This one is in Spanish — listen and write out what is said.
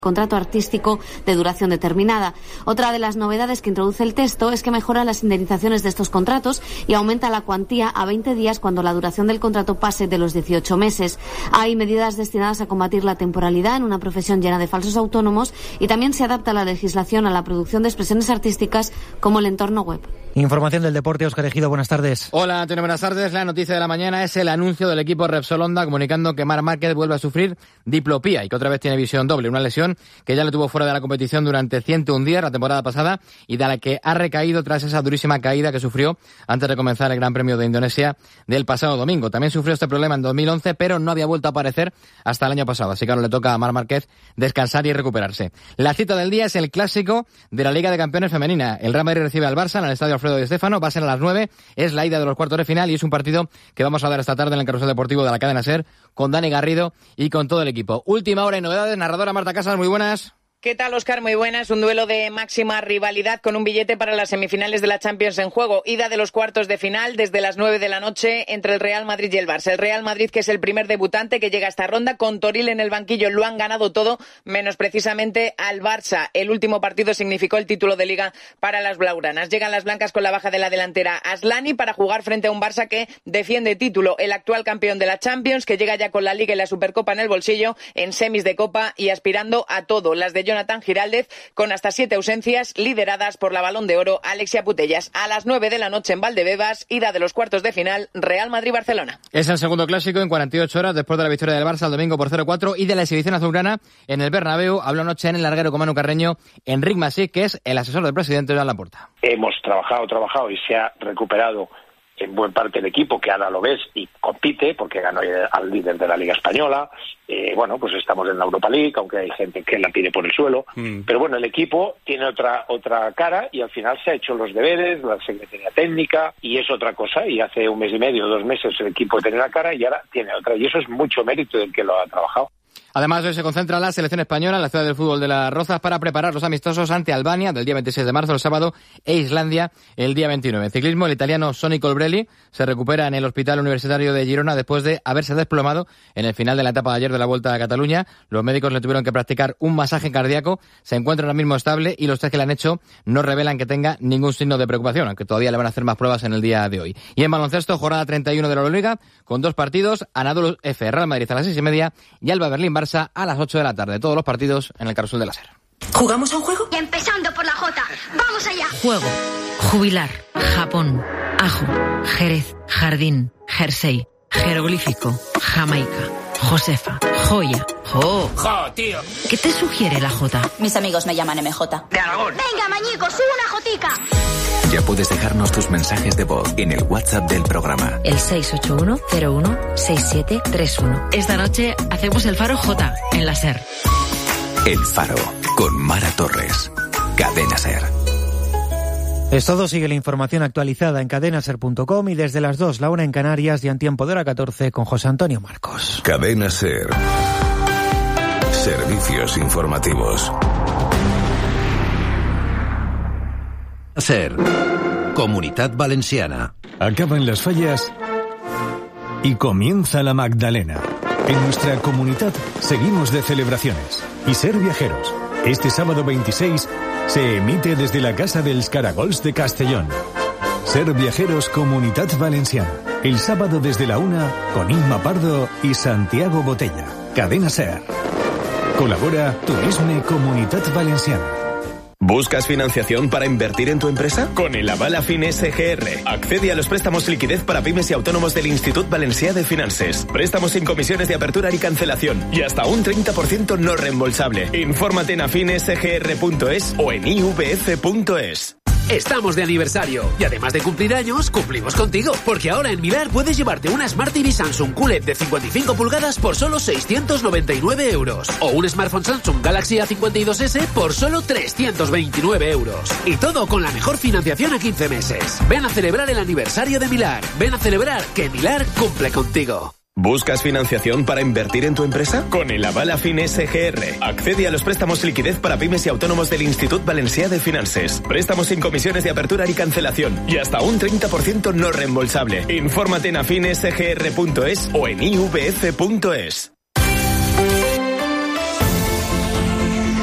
contrato artístico de duración determinada. Otra de las novedades que introduce el texto es que mejora las indemnizaciones de estos contratos y aumenta la cuantía a 20 días cuando la duración del contrato pase de los 18 meses. Hay medidas destinadas a combatir la temporalidad en una profesión llena de falsos autónomos y también se adapta la legislación a la producción de expresiones artísticas como el entorno web. Información del deporte, Óscar Ejido, buenas tardes. Hola, Antonio, buenas tardes. La noticia de la mañana es el anuncio del equipo Repsol Honda comunicando que Marc Márquez vuelve a sufrir diplopía y que otra vez tiene visión doble, una lesión que ya le tuvo fuera de la competición durante 101 días la temporada pasada y de la que ha recaído tras esa durísima caída que sufrió antes de comenzar el Gran Premio de Indonesia del pasado domingo. También sufrió este problema en 2011, pero no había vuelto a aparecer hasta el año pasado, así que ahora le toca a Marc Márquez descansar y recuperarse. La cita del día es el clásico de la Liga de Campeones femenina. El Real Madrid recibe al Barça en el Estadio Alfredo Di Stéfano, va a ser a las 9, es la ida de los cuartos de final y es un partido que vamos a dar esta tarde en el Carrusel Deportivo de la cadena SER con Dani Garrido y con todo el equipo. Última hora y novedades, narradora Marta Casas, muy buenas. ¿Qué tal, Óscar? Muy buenas. Un duelo de máxima rivalidad con un billete para las semifinales de la Champions en juego. Ida de los cuartos de final desde las 9 de la noche entre el Real Madrid y el Barça. El Real Madrid, que es el primer debutante que llega a esta ronda, con Toril en el banquillo, lo han ganado todo, menos precisamente al Barça. El último partido significó el título de Liga para las blaugranas. Llegan las blancas con la baja de la delantera Aslani para jugar frente a un Barça que defiende título, el actual campeón de la Champions, que llega ya con la Liga y la Supercopa en el bolsillo, en semis de Copa y aspirando a todo. Las de Jonathan Giraldez, con hasta 7 ausencias, lideradas por la Balón de Oro Alexia Putellas. A las 9 de la noche en Valdebebas, ida de los cuartos de final, Real Madrid-Barcelona. Es el segundo clásico en 48 horas después de la victoria del Barça el domingo por 0-4 y de la exhibición azulgrana en el Bernabéu. Habló anoche en el larguero con Manu Carreño Enric Masip, que es el asesor del presidente Joan Laporta. Hemos trabajado y se ha recuperado en buena parte el equipo, que ahora lo ves y compite porque ganó al líder de la Liga Española. Bueno, pues estamos en la Europa League, aunque hay gente que la pide por el suelo. Pero bueno, el equipo tiene otra cara y al final se ha hecho los deberes, la secretaría técnica, y es otra cosa. Y hace un mes y medio, 2 meses, el equipo tenía una cara y ahora tiene otra. Y eso es mucho mérito del que lo ha trabajado. Además, hoy se concentra la selección española en la ciudad del fútbol de Las Rozas para preparar los amistosos ante Albania del día 26 de marzo, el sábado, e Islandia el día 29. En ciclismo, el italiano Sonny Colbrelli se recupera en el Hospital Universitario de Girona después de haberse desplomado en el final de la etapa de ayer de la Vuelta a Cataluña. Los médicos le tuvieron que practicar un masaje cardíaco, se encuentra ahora mismo estable y los test que le han hecho no revelan que tenga ningún signo de preocupación, aunque todavía le van a hacer más pruebas en el día de hoy. Y en baloncesto, jornada 31 de la Euroliga, con 2 partidos, Anadolu F, Real Madrid a las 6:30 y Alba Berlín Barça a las 8 de la tarde. Todos los partidos en el Carrusel de la SER. ¿Jugamos a un juego? Y empezando por la J. ¡Vamos allá! Juego. Jubilar. Japón. Ajo. Jerez. Jardín. Jersey. Jeroglífico. Jamaica. Josefa. Joya. Jo, tío. ¿Qué te sugiere la J? Mis amigos me llaman MJ. De Aragón. Venga, mañicos, una jotica. Ya puedes dejarnos tus mensajes de voz en el WhatsApp del programa. El 681-01-6731. Esta noche hacemos el Faro J en la SER. El Faro, con Mara Torres. Cadena SER. Es todo, sigue la información actualizada en cadenaser.com y desde las 2, la 1 en Canarias y en tiempo de hora 14 con José Antonio Marcos. Cadena SER. Servicios informativos. SER. Comunitat Valenciana. Acaban las fallas y comienza la Magdalena. En nuestra comunidad seguimos de celebraciones. Y Ser Viajeros, este sábado 26, se emite desde la Casa dels Caragols de Castellón. Ser Viajeros Comunitat Valenciana. El sábado desde la 1 con Inma Pardo y Santiago Botella. Cadena SER. Colabora Turisme Comunitat Valenciana. ¿Buscas financiación para invertir en tu empresa? Con el Aval Afin SGR. Accede a los préstamos liquidez para pymes y autónomos del Institut Valencià de Finances. Préstamos sin comisiones de apertura ni cancelación. Y hasta un 30% no reembolsable. Infórmate en afinsgr.es o en ivf.es. Estamos de aniversario y además de cumplir años, cumplimos contigo. Porque ahora en Milar puedes llevarte una Smart TV Samsung QLED de 55 pulgadas por solo 699 euros. O un smartphone Samsung Galaxy A52s por solo 329 euros. Y todo con la mejor financiación a 15 meses. Ven a celebrar el aniversario de Milar. Ven a celebrar que Milar cumple contigo. ¿Buscas financiación para invertir en tu empresa? Con el Aval Afin SGR. Accede a los préstamos liquidez para pymes y autónomos del Institut Valencià de Finances. Préstamos sin comisiones de apertura ni cancelación. Y hasta un 30% no reembolsable. Infórmate en afinsgr.es o en ivf.es.